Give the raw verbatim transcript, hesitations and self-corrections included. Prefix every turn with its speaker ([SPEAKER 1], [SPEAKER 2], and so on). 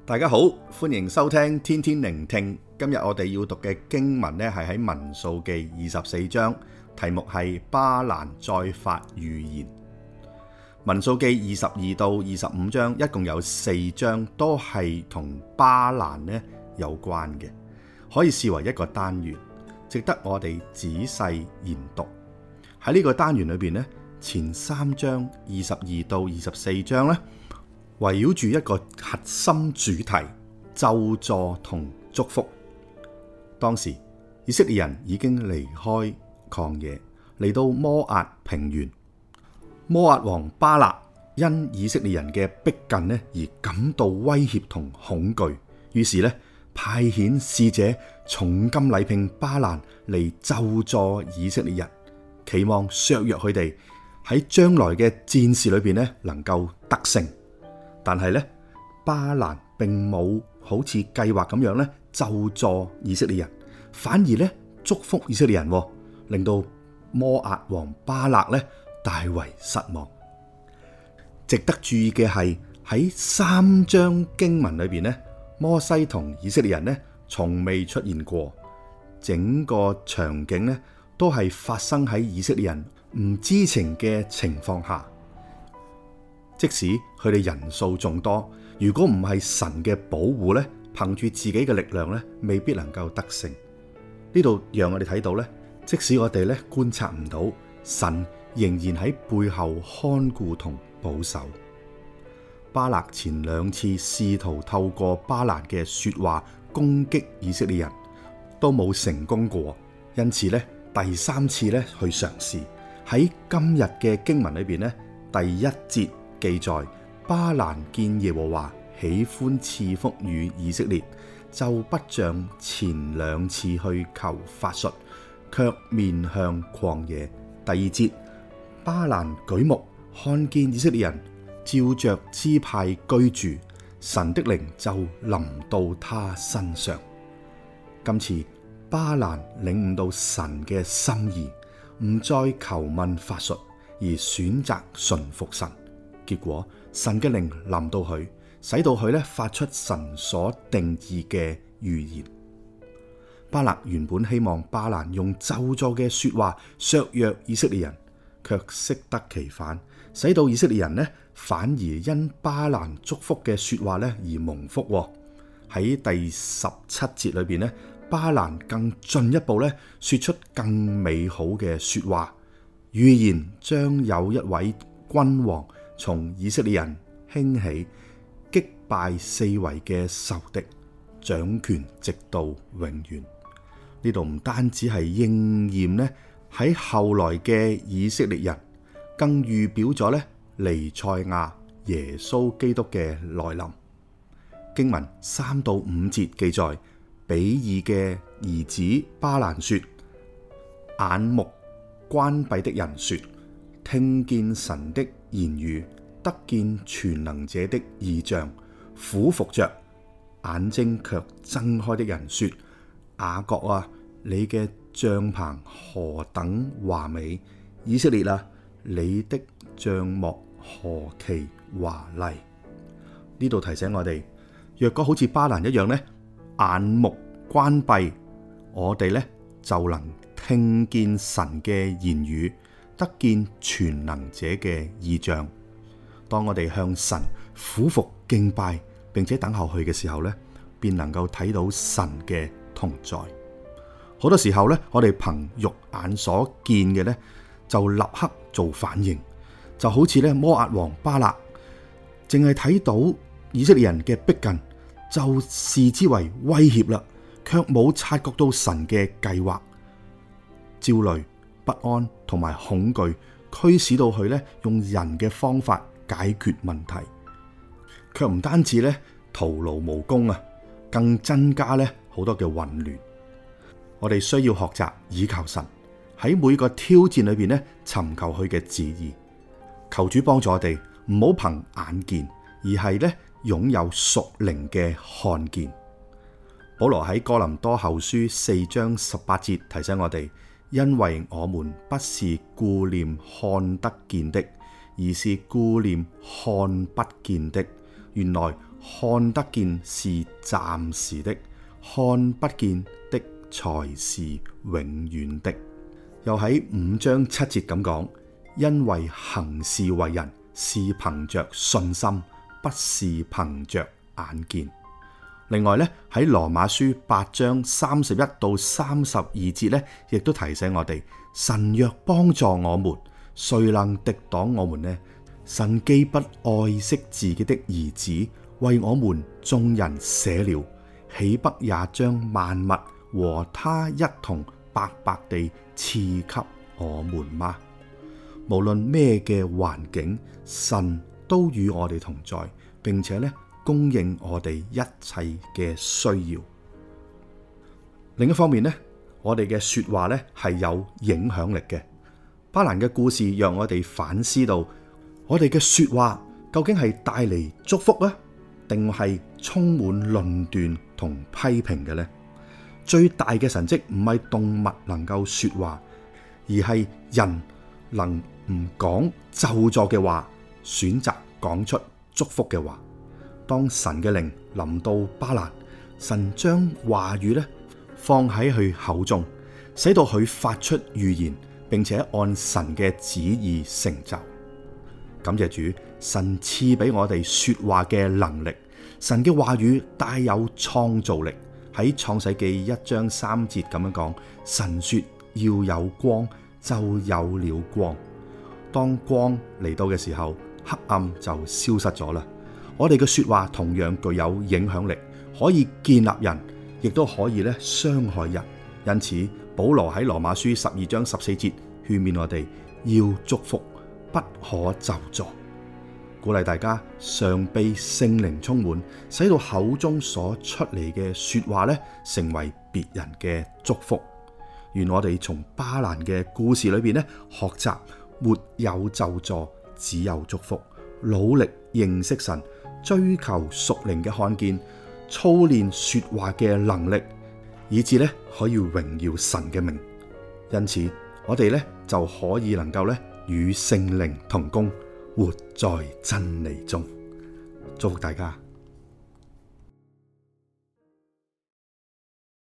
[SPEAKER 1] 大家好，歡迎收聽天天聆聽。今日我哋要讀嘅經文呢，係喺民數記二十四章，題目係巴蘭再發預言。民數記二十二到二十五章一共有四章，都係同巴蘭呢有關嘅，可以視為一個單元，值得我哋仔細研讀。喺呢個單元裏邊呢，前三章二十二到二十四章呢，圍繞住一個核心主題，咒詛同祝福。當時以色列人已經離開曠野，嚟到摩押平原。摩押王巴勒因以色列人嘅逼近呢而感到威脅同恐懼，於是呢派遣使者重金禮聘巴蘭嚟咒詛以色列人，期望削弱佢哋喺將來嘅戰事裏邊呢能夠得勝。但係咧，巴蘭並冇好似計劃咁樣咧咒詛以色列人，反而咧祝福以色列人，令到摩押王巴勒咧大為失望。值得注意嘅係喺三章經文裏邊咧，摩西同以色列人咧從未出現過，整個場景咧都係發生喺以色列人唔知情嘅情況下。即使佢哋人數眾多，如果唔係神嘅保護咧，憑住自己嘅力量咧，未必能夠得勝。呢度讓我哋睇到咧，即使我哋咧觀察唔到，神仍然喺背後看顧同保守。巴勒前兩次試圖透過巴蘭嘅說話攻擊以色列人，都冇成功過，因此咧第三次咧去嘗試。喺今日嘅經文裏邊咧，第一節記載巴蘭見耶和華喜歡賜福與以色列，就不像前兩次去求法術，卻面向曠野。第二節，巴蘭舉目看見以色列人照着支派居住，神的靈就臨到他身上。今次巴蘭領悟到神嘅心意，唔再求問法術，而選擇順服神。結果神嘅靈臨到佢，使到佢咧發出神所定義嘅預言。巴勒原本希望巴蘭用咒詛嘅說話削弱以色列人，卻適得其反，使到以色列人咧反而因巴蘭祝福嘅說話咧而蒙福。喺第十七節裏邊咧，巴蘭更進一步咧說出更美好嘅說話，預言將有一位君王從以色列人興起，擊敗四圍嘅仇敵，掌權直到永遠。呢度唔單止係應驗呢喺後來嘅以色列人，更預表咗呢彌賽亞耶穌基督嘅來臨。經文三到五節記載，比珥嘅兒子巴蘭說：眼目關閉的人說，聽見神的言語，得見全能者的異象，俯伏着，眼睛卻睜開的人說：雅各啊，你嘅帳棚何等華美！以色列啊，你的帳幕何其華麗！呢度提醒我哋，若果好似巴蘭一樣呢，眼目關閉，我哋呢就能聽見神嘅言語，得見全能者嘅異象。當我哋向神俯伏敬拜，並且等候佢嘅時候呢，便能夠睇到神嘅同在。好多時候呢，我哋憑肉眼所見嘅呢，就立刻做反應，就好似呢摩押王巴勒，淨係睇到以色列人嘅逼近，就視之為威脅啦，卻冇察覺到神嘅計劃。焦慮、不安同埋恐懼，驅使到佢呢用人嘅方法解決問題，卻唔單止咧徒勞無功啊，更增加咧好多嘅混亂。我哋需要學習倚靠神，喺每個挑戰裏邊咧尋求佢嘅旨意，求主幫助我哋，唔好憑眼見，而係咧擁有屬靈嘅看見。保羅喺哥林多後書四章十八節提醒我哋，因為我們不是顧念看得見的，而是顧念看不見的。 原來看得見是暫時的，看不見的才是永遠的。又喺五章七節咁講，因為行事為人是憑着信心，不是憑着眼見。另外咧，喺羅馬書八章三十一到三十二節咧，亦都提醒我哋：神若幫助我們，誰能敵擋我們呢？神既不愛惜自己的兒子，為我們眾人捨了，豈不也將萬物和他一同白白地賜給我們嗎？無論咩嘅環境，神都與我哋同在，並且咧，供應我哋一切嘅需要。另一方面呢，我哋嘅說話呢係有影響力嘅。巴蘭嘅故事讓我哋反思到，我哋嘅說話究竟係帶嚟祝福啊，定係充滿論斷同批評嘅呢？最大嘅神蹟唔係動物能夠說話，而係人能唔講咒詛嘅話，選擇講出祝福嘅話。當神嘅靈臨到巴蘭，神將話語咧放喺佢口中，使到佢發出預言，並且按神嘅旨意成就。感謝主，神賜俾我哋說話嘅能力。神嘅話語帶有創造力。喺創世記一章三節咁樣講，神說要有光，就有了光。當光嚟到嘅時候，黑暗就消失咗啦。我哋嘅說話同樣具有影響力，可以建立人，亦都可以咧傷害人。因此，保羅喺羅馬書十二章十四節勸勉我哋要祝福，不可咒詛，鼓勵大家常被聖靈充滿，使到口中所出嚟嘅說話咧，成為別人嘅祝福。願我哋從巴蘭嘅故事裏邊咧，學習沒有咒詛，只有祝福，努力認識神，追求屬靈嘅看見，操練說話嘅能力，以致咧可以榮耀神嘅名。因此，我哋咧就可以能夠咧與聖靈同工，活在真理中。祝福大家。